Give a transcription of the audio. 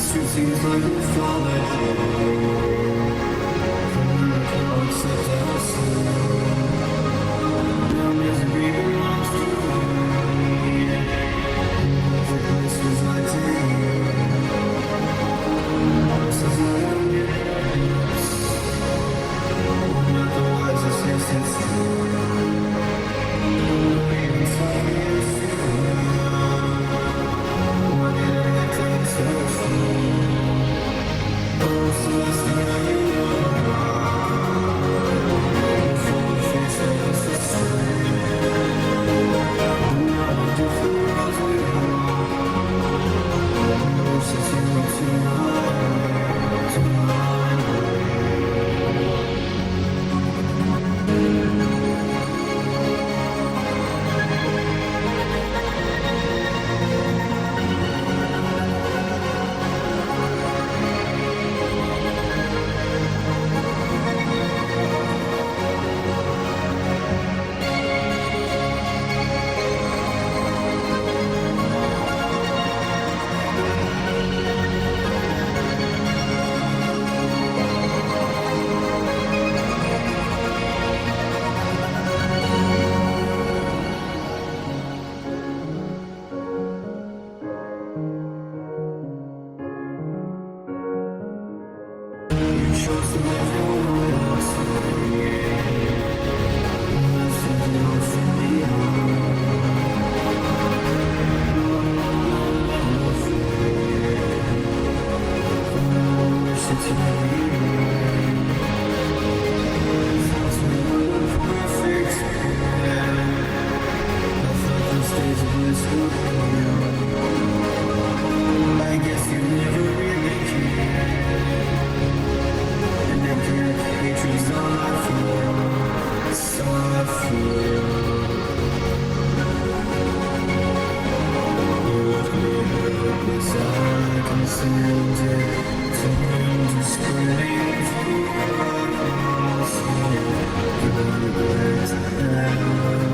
Seems like we're falling from the clouds that us. Now misery belongs to me. The place was like this is not a yes. Not the wisest, yes, it's even funny if what did I think so soon? Chose to live your life, nothing else from beyond. I wish that you were thoughts were perfect. I thought those days of bliss would come. I guess you never really cared. Hatred's all I feel, it's all I feel. You left me helpless, I consented to him to scream for us. You regret that.